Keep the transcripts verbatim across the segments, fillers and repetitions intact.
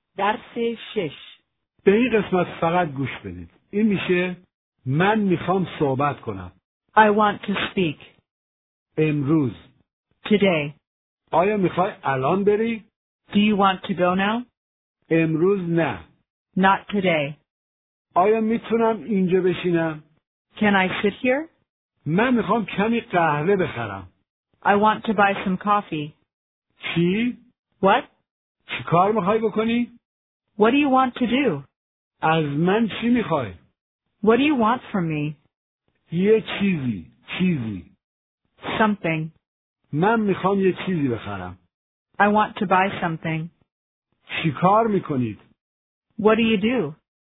درس شش. به این قسمت فقط گوش بدید. این میشه من میخوام صحبت کنم. I want to speak. امروز. Today. آیا میخوای الان بری؟ Do you want to go now? امروز نه. Not today. آیا میتونم اینجا بشینم؟ Can I sit here? من میخوام کمی قهوه بخرم. I want to buy some coffee. چی؟ What? چی کار میخوای بکنی؟ What do you want to do? از من چی میخوای؟ What do you want from me? یه چیزی. چیزی. Something. من میخوام یه چیزی بخرم. I want to buy something. چی کار میکنید؟ What do you do?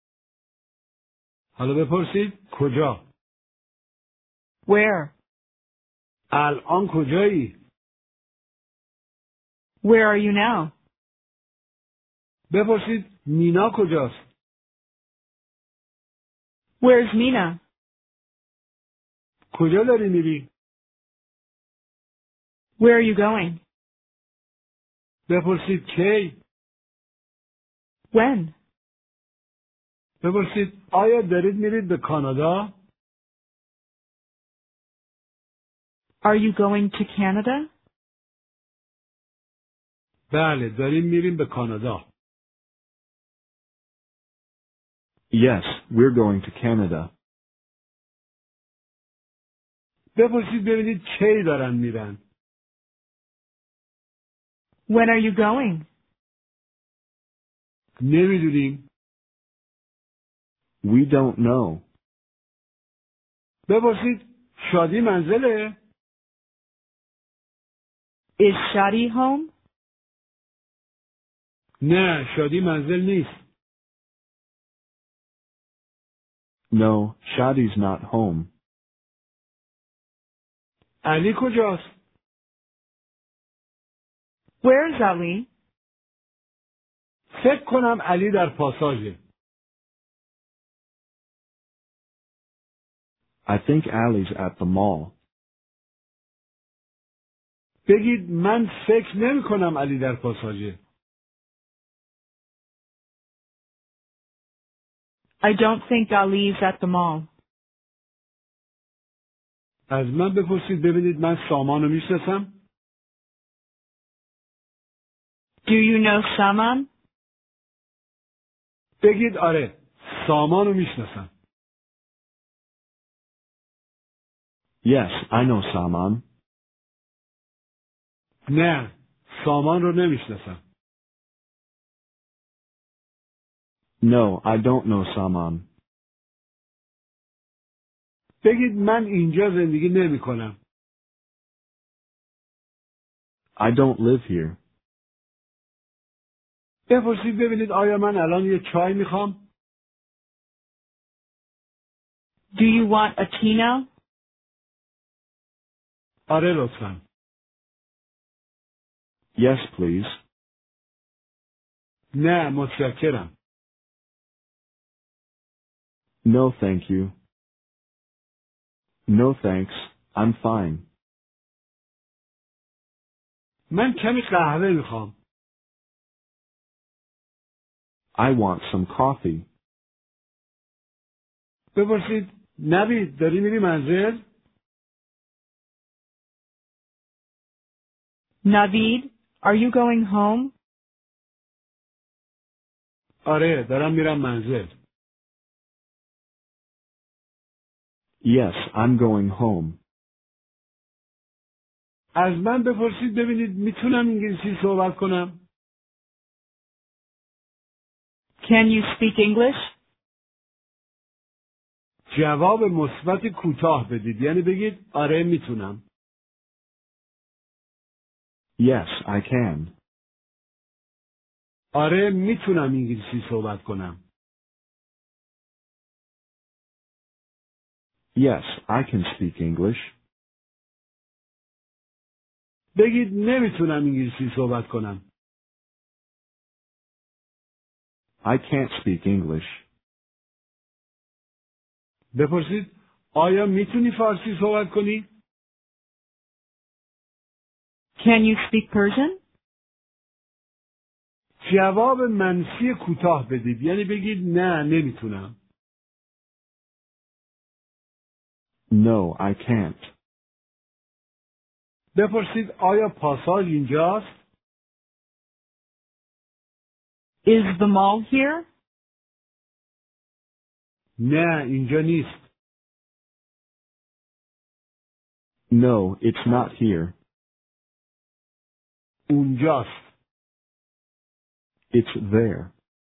حالا بپرسید کجا؟ Where? الان کجایی؟ Where are you now? بپرسید مینا کجاست؟ Where's Mina? کجا داری میری؟ Where are you going? بپرسید کی؟ When? بپرسید آیا دارید میرید به کانادا؟ Are you going to Canada? بله داریم میریم به کانادا. Yes, we're going to Canada. بپرسید ببینید کی دارن میرن. When are you going? نمیدونیم. We don't know. بپرسید شادی منزله؟ Is Shadi home? نه شادی منزل نیست. No, Shadi's not home. علی کجاست؟ Where is Ali? فکر کنم علی در پاساژه. I think Ali's at the mall. بگید من فکر نمی کنم علی در پاساژه. I don't think Ali is at the mall. از من بپرسید ببینید من سامانو میشناسم؟ Do you know Saman? بگید آره سامانو میشناسم. Yes, I know Saman. نه سامان رو نمیشناسم. No, I don't know Saman. بگید من اینجا زندگی نمی کنم. I don't live here. بپرسید ببینید آیا من الان یه چای میخوام؟ Do you want a tea now? آره لطفاً. Yes, please. نه متشکرم. No, thank you. No, thanks. I'm fine. من کمی قهوه میخوام. I want some coffee. بپرسید نوید داری میری منزل؟ Naveed, are you going home? آره دارم میرم منزل. Yes, I'm going home. از من بپرسید ببینید میتونم انگلیسی صحبت کنم؟ Can you speak English? جواب مثبت کوتاه بدید یعنی بگید آره میتونم. Yes, I can. آره میتونم انگلیسی صحبت کنم. Yes, I can speak English. بگید نمیتونم انگلیسی صحبت کنم. I can't speak English. بپرسید آیا میتونی فارسی صحبت کنی؟ Can you speak Persian? جواب منفی کوتاه بدید، یعنی بگید نه نمیتونم. No, I can't. بپرسید آیا پاساژ اینجاست؟ Is the mall here? نه اینجا نیست. No, it's not here. اونجاست. It's there.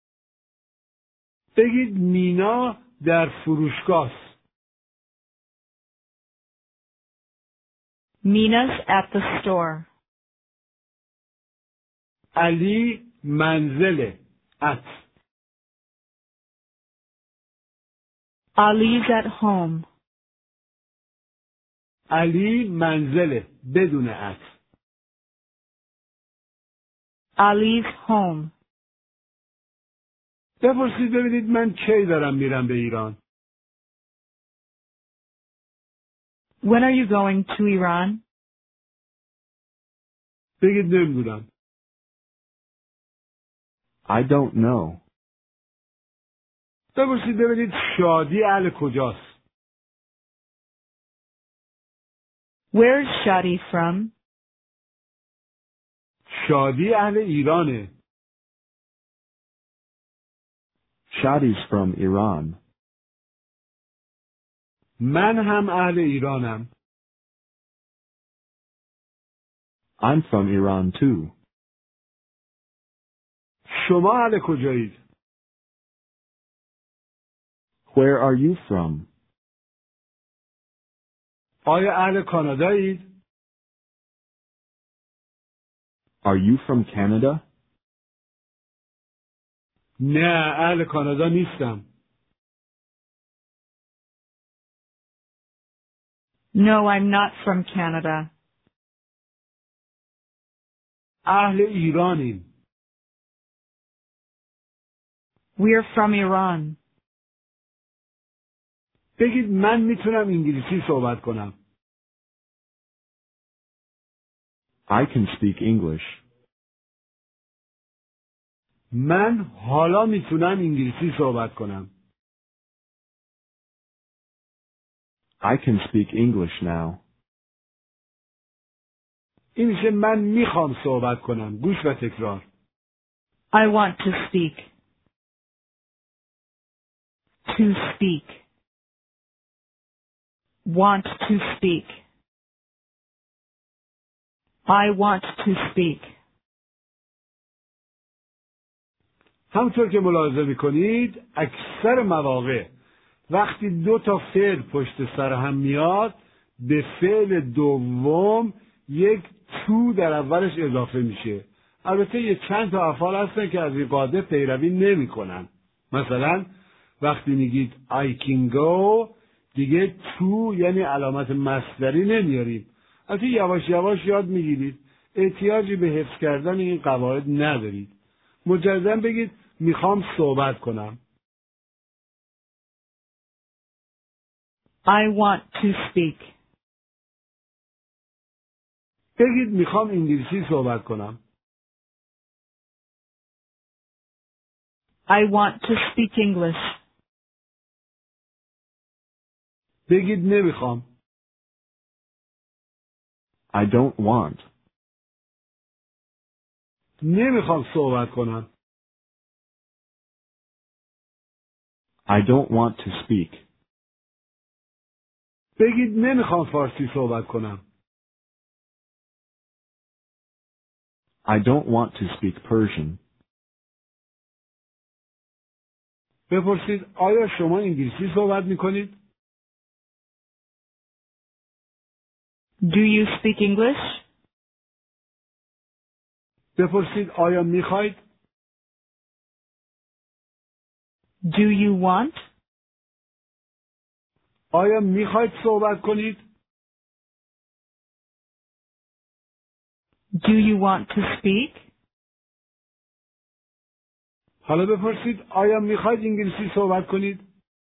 بگید مینا در فروشگاه است. Mina's at the store. علی منزله. at. Ali's at home. علی منزله بدون at. Ali's home. بپرسید ببینید من کی دارم میرم به ایران. When are you going to Iran? بگید نمیدونم. I don't know. بپرسید ببینید شادی اهل کجاست. Where's Shadi from? شادی اهل ایرانه. Shadi's from Iran. من هم اهل ایرانم. I'm from Iran too. شما اهل کجایید؟ Where are you from? آیا اهل کانادایید؟ Are you from Canada? نه اهل کانادا نیستم. No, I'm not from Canada. اهل ایرانیم. We're from Iran. بگید من میتونم انگلیسی صحبت کنم. I can speak English. من حالا میتونم انگلیسی صحبت کنم. I can speak English now. این میشه من میخوام صحبت کنم. گوش و تکرار. I want to speak. To speak. Want to speak. I want to speak. همطور که ملاحظه میکنید اکثر مواقع وقتی دو تا فعل پشت سر هم میاد به فعل دوم یک تو در اولش اضافه میشه. البته یه چند تا افعال هستن که از این قاعده پیروی نمی کنن. مثلا وقتی میگید I can go دیگه تو یعنی علامت مصدری نمیاریم. البته یواش یواش یاد میگیرید. احتیاجی به حفظ کردن این قواعد ندارید. مجددا بگید میخوام صحبت کنم. I want to speak. بگید میخوام انگلیسی صحبت کنم. I want to speak English. بگید نمیخوام. I don't want. نمیخوام صحبت کنم. I don't want to speak. بگید نمیخوام فارسی صحبت کنم. I don't want to speak Persian. بپرسید آیا شما انگلیسی صحبت میکنید؟ Do you speak English? بپرسید آیا میخواید؟ Do you want? آیا میخواید صحبت کنید؟ Do you want to speak? حالا بپرسید آیا میخواید انگلیسی صحبت کنید؟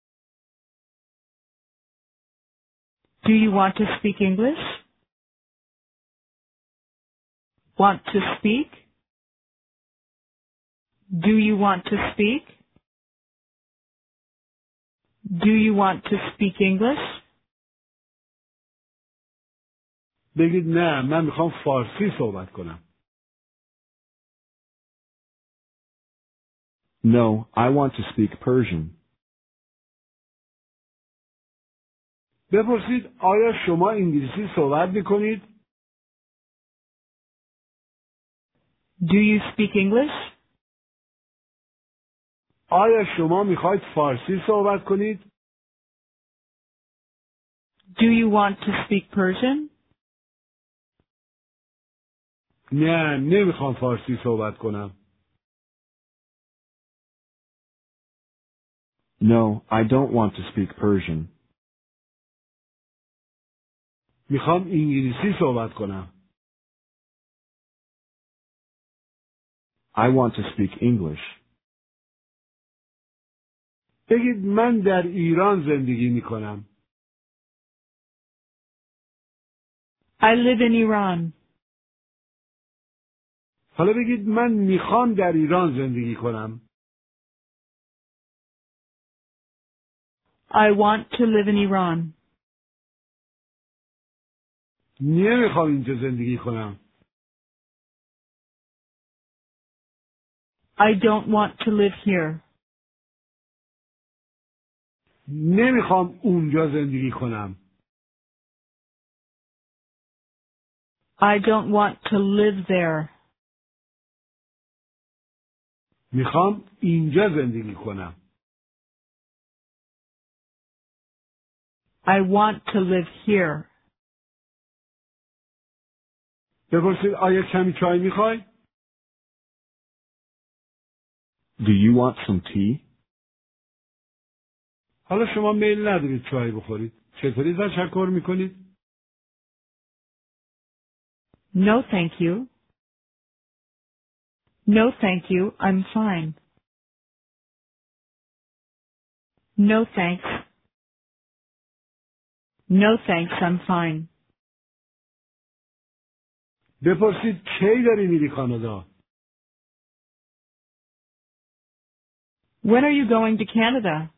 Do you want to speak English? Want to speak? Do you want to speak? Do you want to speak English? بگید نه من میخوام فارسی صحبت کنم. No, I want to speak Persian. بپرسید آیا شما انگلیسی صحبت میکنید؟ Do you speak English? آیا شما میخواید فارسی صحبت کنید؟ Do you want to speak Persian? نه نمیخوام فارسی صحبت کنم. No, I don't want to speak Persian. میخوام انگلیسی صحبت کنم. I want to speak English. بگید من در ایران زندگی میکنم. I live in Iran. حالا بگید من میخوام در ایران زندگی کنم. I want to live in Iran. نمیخوام اینجا زندگی کنم. I don't want to live here. نمیخوام اونجا زندگی کنم. I don't want to live there. میخوام اینجا زندگی کنم. I want to live here. بپرسید آیا کمی چای میخوای؟ Do you want some tea? حالا شما میل ندارید چای بخورید. چطوری تشکر میکنید؟ No, thank you. No, thank you. I'm fine. No, thanks. No, thanks. I'm fine. بپرسید کی داری میری کانادا؟ When are you going to Canada?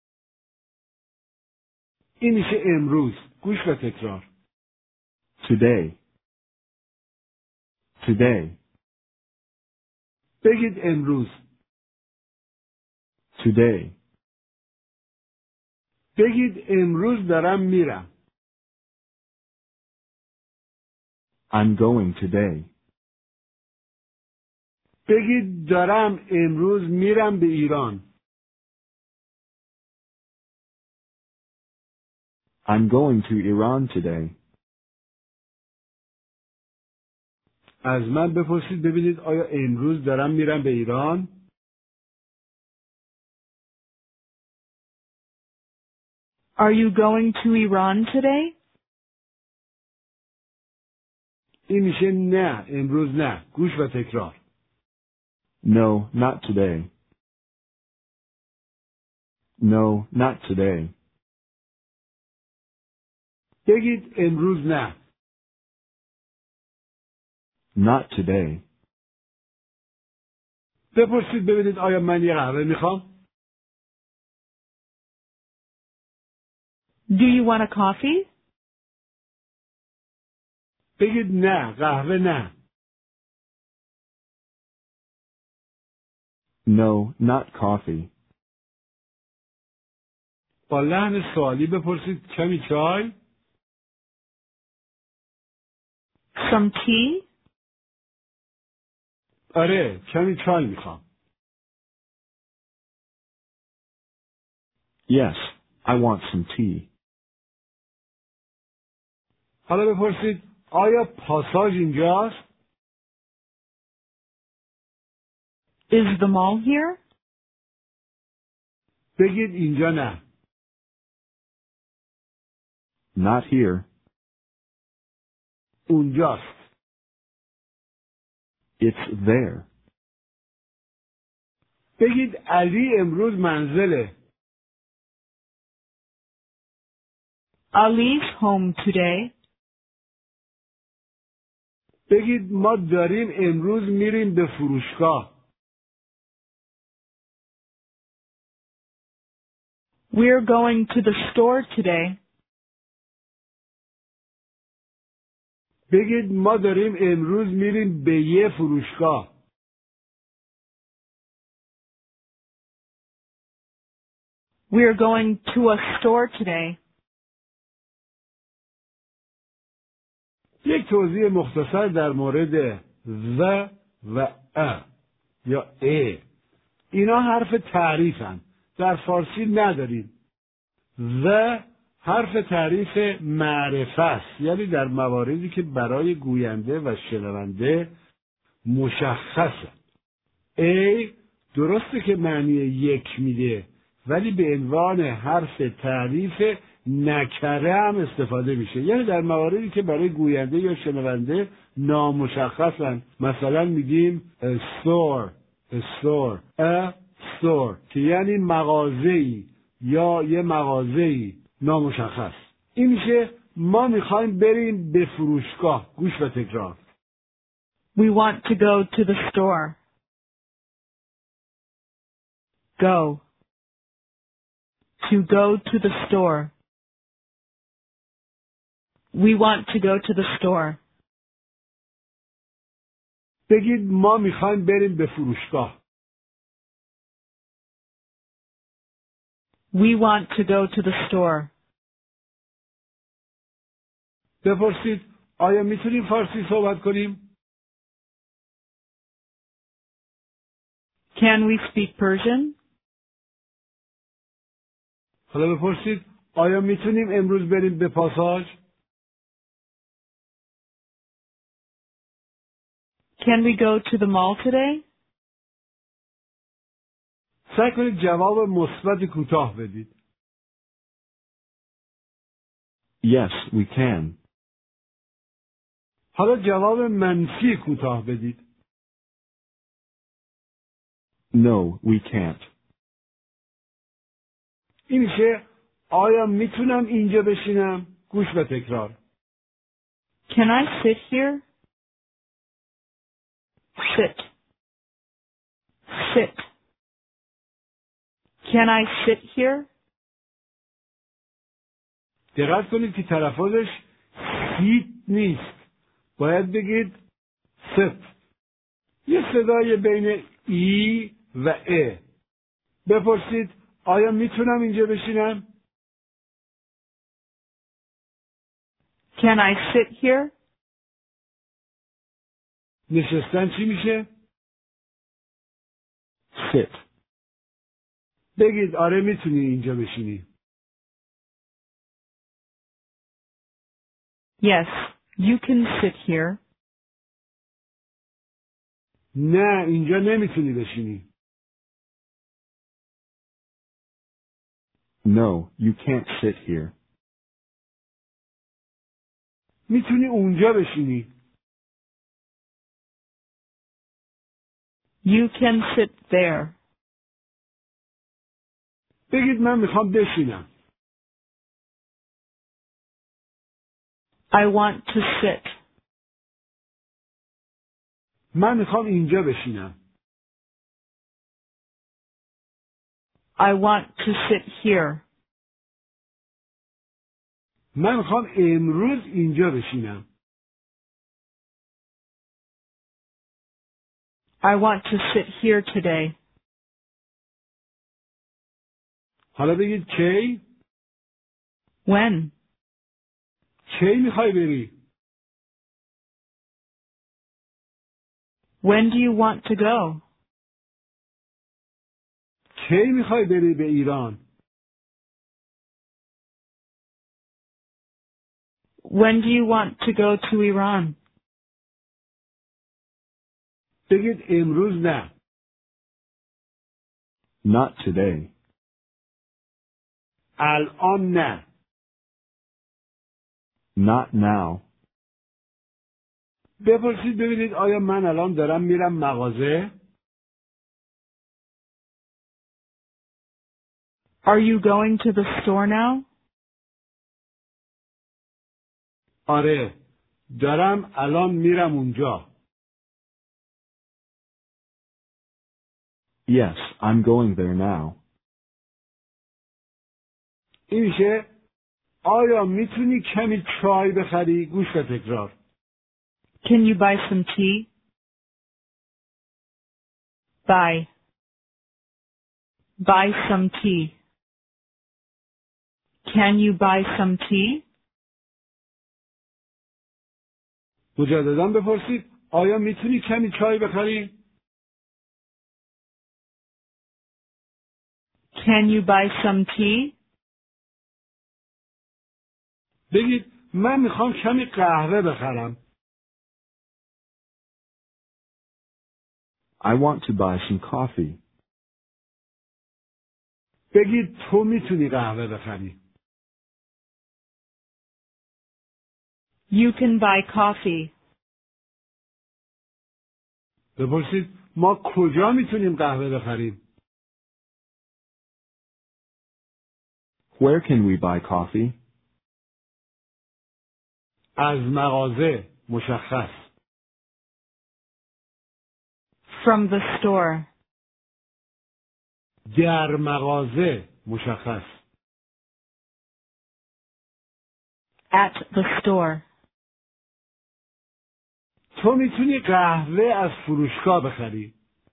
این میشه امروز. گوش و تکرار. Today. Today. بگید امروز. Today. بگید امروز دارم میرم. I'm going today. بگید دارم امروز میرم به ایران. I'm going to Iran today. از من بپرسید ببینید آیا امروز دارم میرم به ایران؟ Are you going to Iran today? این میشه نه امروز نه. گوش و تکرار. No, not today. No, not today. بگید امروز نه. Not today. بپرسید ببینید آیا من یه قهوه میخوام؟ Do you want a coffee? بگید نه قهوه نه. No, not coffee. با لحن سوالی بپرسید کمی چای؟ Some tea? آره کمی چای میخوام. Yes, I want some tea. حالا بپرسید آیا پاساژ اینجاست؟ Is the mall here? بگید اینجا نه. Not here. اونجاست. It's there. بگید علی امروز منزله. Ali's home today. بگید ما داریم امروز میریم به فروشگاه. We're going to the store today. بگید ما داریم امروز میریم به یه فروشگاه. We're going to a store today. یک توضیح مختصر در مورد و و ا یا ا. اینا حرف تعریفن. در فارسی نداریم. و حرف تعریف معرفه است، یعنی در مواردی که برای گوینده و شنونده مشخصه. ای درسته که معنی یک میده، ولی به عنوان حرف تعریف نکره هم استفاده میشه، یعنی در مواردی که برای گوینده یا شنونده نامشخصن. مثلا میگیم store store a store که یعنی مغازه‌ای یا یه مغازه‌ای نامشخص. این میشه ما میخوایم بریم به فروشگاه. گوش و تکرار. We want to go to the store. Go. To go to the store. We want to go to the store. بگید ما میخوایم بریم به فروشگاه. We want to go to the store. بپرسید آیا میتونیم فارسی صحبت کنیم؟ Can we speak Persian? حالا بپرسید آیا میتونیم امروز بریم به پاساژ؟ Can we go to the mall today? سعی کنید جواب مثبت کوتاه بدید. Yes, we can. حالا جواب منفی کوتاه بدید. No, we can't. این میشه آیا میتونم اینجا بشینم؟ گوش و تکرار. Can I sit here? Sit. Sit. Can I sit here? دقت کنید که تلفظش سیت نیست. باید بگید ست. یه صدای بین ای و ا. بپرسید آیا میتونم اینجا بشینم؟ Can I sit here? نشستن چی میشه؟ Sit. بگید آره میتونی اینجا بشینی. Yes, you can sit here. نه اینجا نمیتونی بشینی. No, you can't sit here. میتونی اونجا بشینی. You can sit there. بگید من میخوام بشینم. I want to sit. من میخوام اینجا بشینم. I want to sit here. من میخوام امروز اینجا بشینم. I want to sit here today. حالا بگید کی؟ When? کی میخوای بری؟ When do you want to go? کی میخوای بری به ایران؟ When do you want to go to Iran? بگید امروز نه. Not today. الان نه. Not now. بپرسید ببینید آیا من الان دارم میرم مغازه؟ Are you going to the store now? آره دارم الان میرم اونجا. Yes, I'm going there now. این میشه آیا میتونی کمی چای بخری؟ گوش و تکرار. Can you buy some tea? Buy. Buy some tea. Can you buy some tea? مجددا بپرسید آیا میتونی کمی چای بخری؟ Can you buy some tea? بگید من میخوام کمی قهوه بخرم. I want to buy some coffee. بگید تو میتونی قهوه بخری. You can buy coffee. بپرسید ما کجا میتونیم قهوه بخریم؟ Where can we buy coffee? از مغازه مشخص. From the store. در مغازه مشخص. At the store. تو میتونی قهوه از فروشگاه بخری.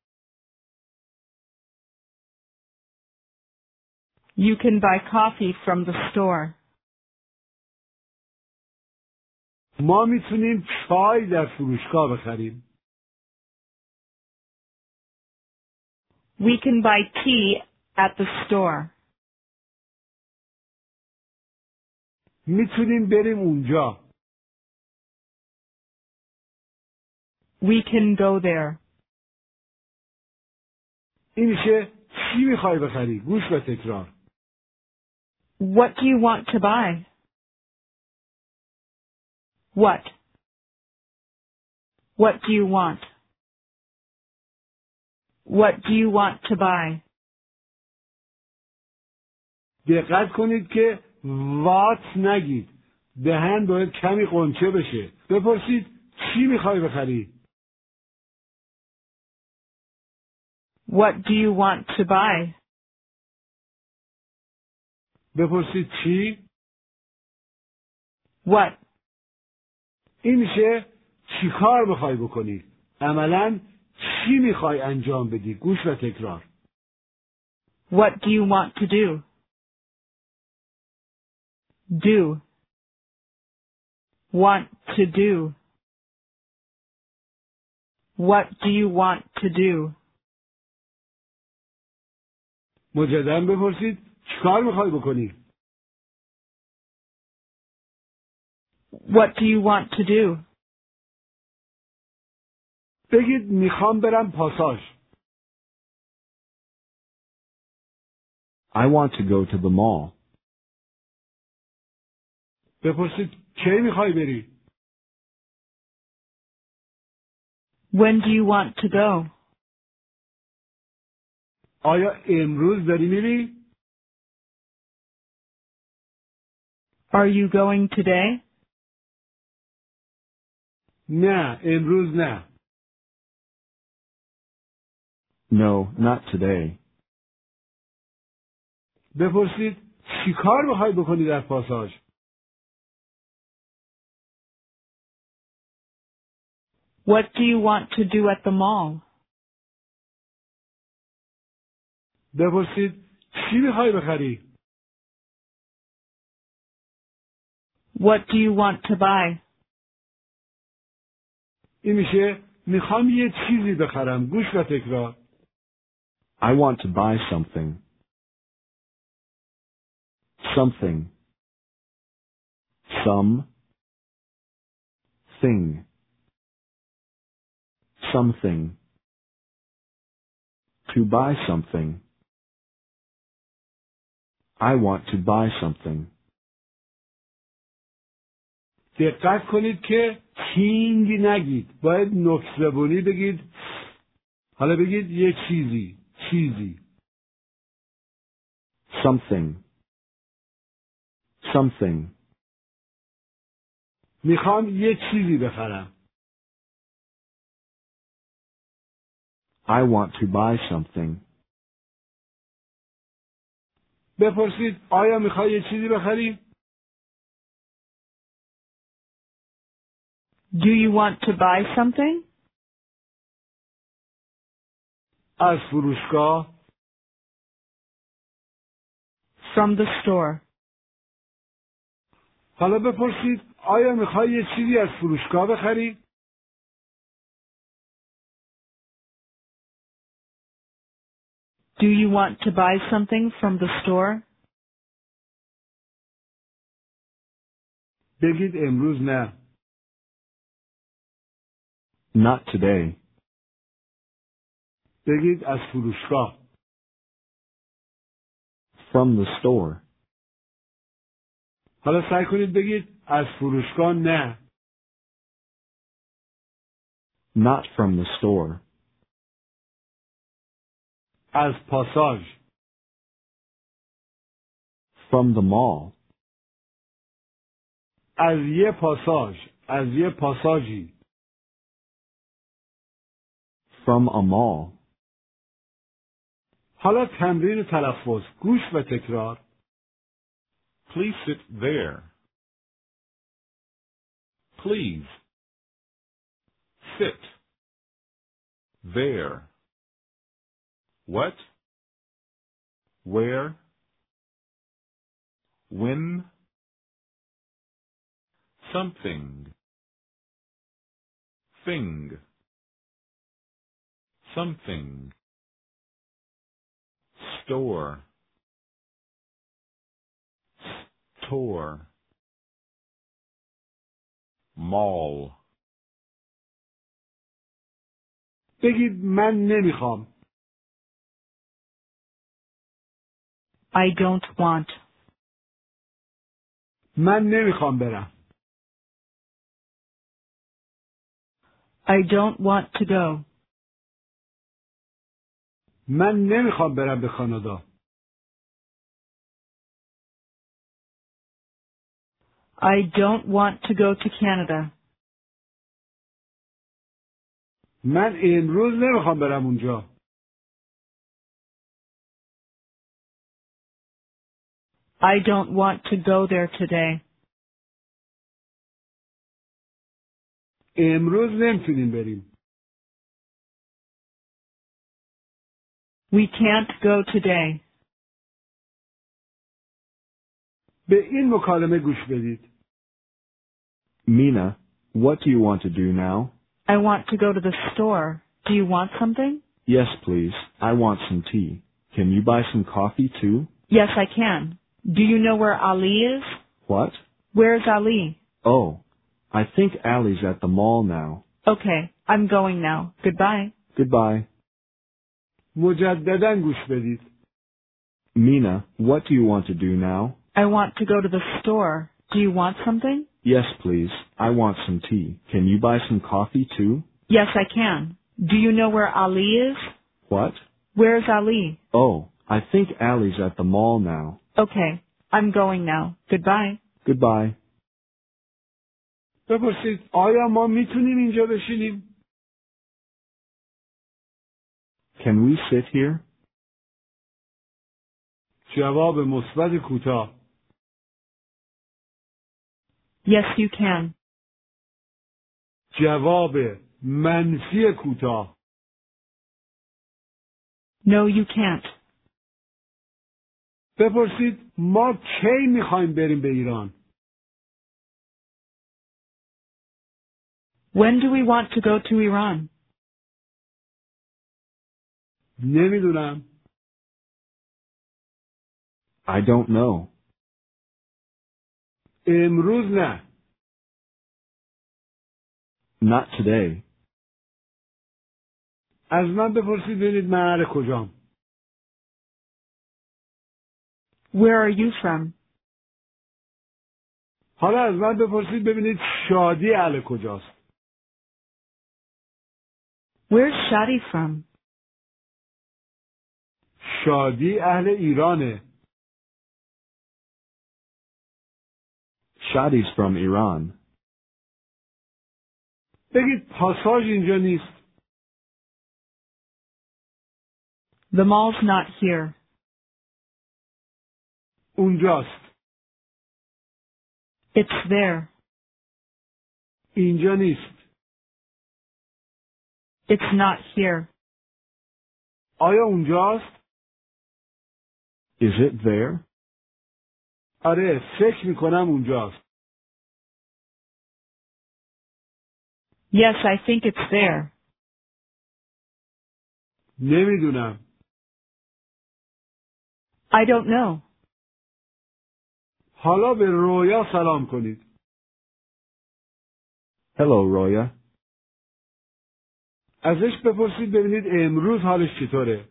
You can buy coffee from the store. ما میتونیم چای در فروشگاه بخریم. We can buy tea at the store. میتونیم بریم اونجا. We can go there. این میشه چی میخوای بخری؟ گوش و تکرار. What do you want to buy? What? What do you want? What do you want to buy? دقت کنید که وات نگید. دهن باید کمی قنچه بشه. بپرسید چی میخوای بخری؟ What do you want to buy? بپرسید چی؟ What? این میشه چی کار میخوای بکنی؟ عملاً چی میخوای انجام بدی؟ گوش و تکرار. What do you want to do? Do. Want to do. What do you want to do? مجددا بپرسید چی کار میخوای بکنی؟ What do you want to do? بگید میخوام برم پاساژ. I want to go to the mall. بپرسید کی میخوای بری؟ When do you want to go? آیا امروز داری میری؟ Are you going today? نه امروز نه. No, not today. بپرسید چی کار میخوای بکنی در پاساژ؟ What do you want to do at the mall? بپرسید چی میخوای بخری؟ What do you want to buy? این میشه میخوام یه چیزی بخرم. گوش و تکرار. I want to buy something. Something. Some. Thing. Something. To buy something. I want to buy something. دقت کنید که کینگ نگید. باید نکزبونی بگید. حالا بگید یه چیزی. چیزی. Something. Something. میخوام یه چیزی بخرم. I want to buy something. بپرسید آیا میخوای یه چیزی بخری؟ Do you want to buy something? از فروشگاه. From the store. حالا بپرسید آیا میخوای یه چیزی از فروشگاه بخری؟ Do you want to buy something from the store? بگید امروز نه. Not today. بگید از فروشگاه. From the store. حالا سعی کنید بگید از فروشگاه نه. Not from the store. از پاساژ. From the mall. از یه پاساژ. از یه پاساژی. From a mall. حالا تمرین تلفظ. گوش و تکرار. Please sit there. Please. Sit. There. What? Where? When? Something. Thing. Something. Store. Store. Mall. بگید من نمیخوام. I don't want. من نمیخوام برم. I don't want to go. من نمیخوام برم به کانادا. I don't want to go to Canada. من امروز نمیخوام برم اونجا. I don't want to go there today. امروز نمیتونیم بریم. We can't go today. به این مکالمه گوش بدید. Mina, what do you want to do now? I want to go to the store. Do you want something? Yes, please. I want some tea. Can you buy some coffee too? Yes, I can. Do you know where Ali is? What? Where's Ali? Oh, I think Allie's at the mall now. Okay, I'm going now. Goodbye. Goodbye. مجددا گوش بدید. Mina, what do you want to do now? I want to go to the store. Do you want something? Yes, please. I want some tea. Can you buy some coffee too? Yes, I can. Do you know where Ali is? What? Where's Ali? Oh, I think Allie's at the mall now. Okay, I'm going now. Goodbye. Goodbye. بپرسید آیا ما میتونیم اینجا بشینیم؟ Can we sit here? جواب مثبت کوتاه. Yes, you can. جواب منفی کوتاه. No, you can't. بپرسید ما کی میخوایم بریم به ایران؟ When do we want to go to Iran? نمیدونم. I don't know. امروز نه. Not today. از من بپرسید ببینید من اهل کجام. Where are you from? حالا از من بپرسید ببینید شادی اهل کجاست. Where's Shadi from? شادی اهل ایرانه. Shadi's from Iran. بگید پاساژ اینجا نیست. The mall's not here. اونجاست. It's there. اینجا نیست. It's not here. آیا اونجاست؟ Is it there? آره، فکر میکنم اونجاست. Yes, I think it's there. نمیدونم. I don't know. حالا به رویا سلام کنید. Hello, Roya. ازش بپرسید ببینید امروز حالش چطوره.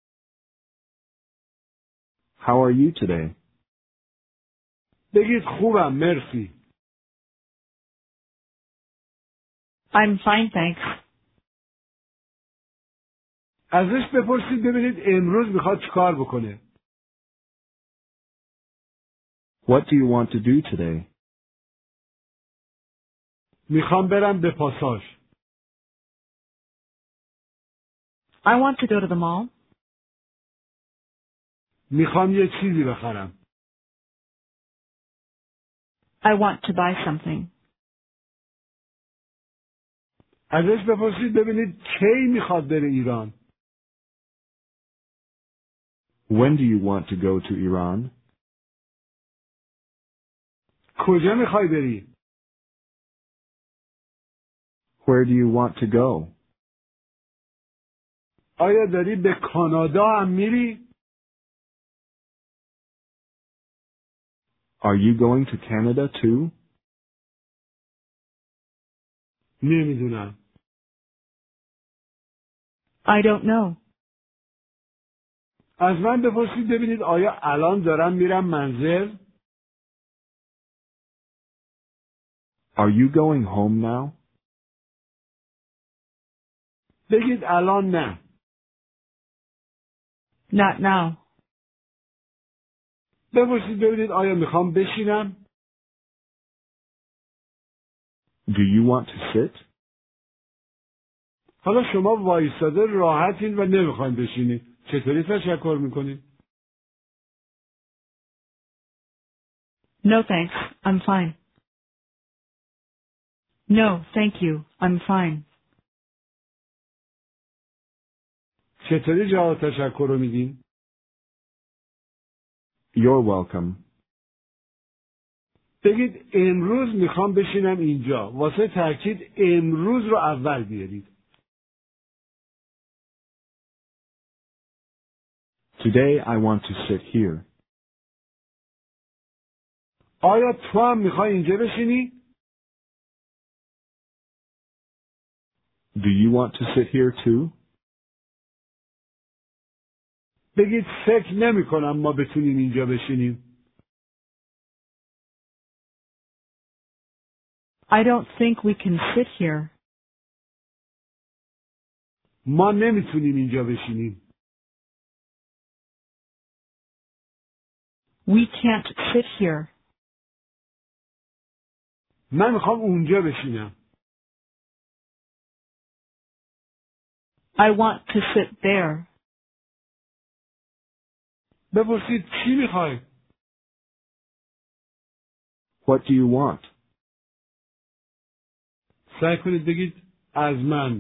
How are you today? بگید خوبم، مرسی. I'm fine, thanks. ازش بپرسید ببینید امروز میخواد چیکار بکنه. What do you want to do today? میخوام برم به پاساژ. I want to go to the mall. میخوام یه چیزی بخرم. I want to buy something. ازش بپرسید ببینید کی میخواد بره ایران. When do you want to go to Iran? کجا میخوای بری؟ Where do you want to go? آیا داری به کانادا هم میری؟ Are you going to Canada too? نمیدونم. I don't know. از من بپرسید ببینید آیا الان دارم میرم منزل؟ Are you going home now? بگید الان نه. Not now. بپرسید ببینید آیا میخوام بشینم؟ Do you want to sit? حالا شما وایستاده راحتین و نمیخواین بشینید. چطوری تشکر میکنید؟ No thanks, I'm fine. No, thank you, I'm fine. چطوری جواب تشکر رو میدین؟ You're welcome. بگید امروز میخوام بشینم اینجا. واسه تاکید امروز رو اول بیارید. Today I want to sit here. آیا تو هم میخوای اینجا بشینی؟ Do you want to sit here too? بگید فکر نمی کنم ما بتونیم اینجا بشینیم. I don't think we can sit here. ما نمیتونیم اینجا بشینیم. We can't sit here. من میخوام اونجا بشینم. I want to sit there. بپرسید چی میخوای؟ What do you want? سعی کنید بگید از من.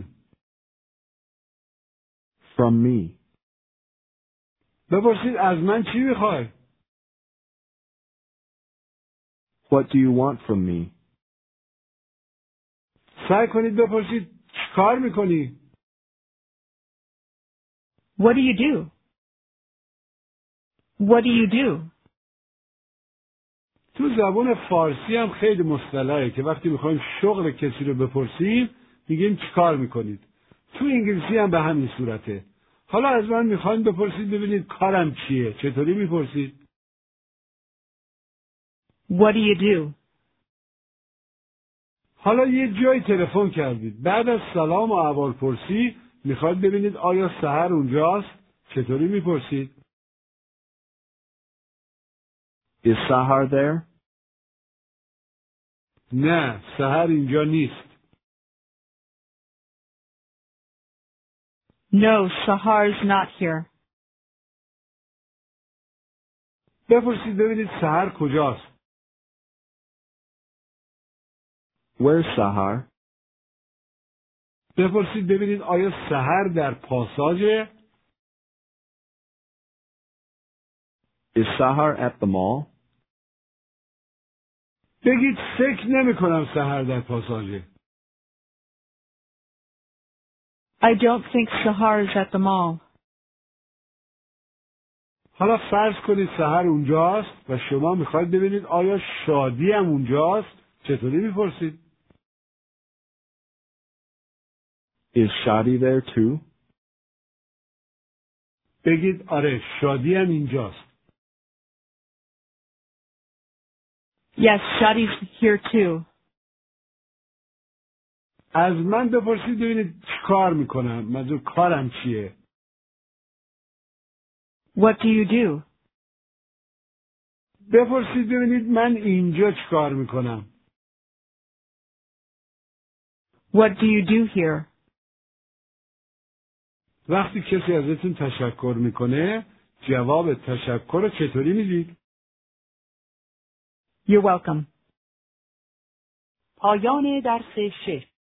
From me. بپرسید از من چی میخوای؟ What do you want from me? سعی کنید بپرسید چیکار میکنی؟ What do you do? What do you do? تو زبان فارسی هم خیلی مصطلحه که وقتی میخوایم شغل کسی رو بپرسیم میگیم چیکار میکنید. تو انگلیسی هم به همین صورته. حالا از من میخواین بپرسید ببینید کارم چیه؟ چطوری میپرسید؟ What do you do? حالا یه جایی تلفن کردید. بعد از سلام و احوالپرسی میخواید ببینید آیا سحر اونجاست؟ چطوری میپرسید؟ Is Sahar there? نه، سحر اینجا نیست. No, Sahar's not here. بپرسید ببینید سحر کجاست. Where's Sahar? بپرسید ببینید آیا سحر در پاساژه؟ Is Sahar at the mall? بگید فکر نمی کنم سحر در پاساژه. I don't think Sahar is at the mall. حالا فرض کنید سحر اونجاست و شما میخواید ببینید آیا شادی هم اونجاست. چطوری میپرسید؟ Is Shadi there too? بگید آره شادی هم اینجاست. Yes, Shadi's here too. از من بپرسید ببینید چی کار میکنم. منظور کارم چیه؟ What do you do? بپرسید ببینید من اینجا چی کار میکنم. What do you do here? وقتی کسی ازتون تشکر میکنه جواب تشکر رو چطوری میدید؟ You're welcome. پایان درس شش.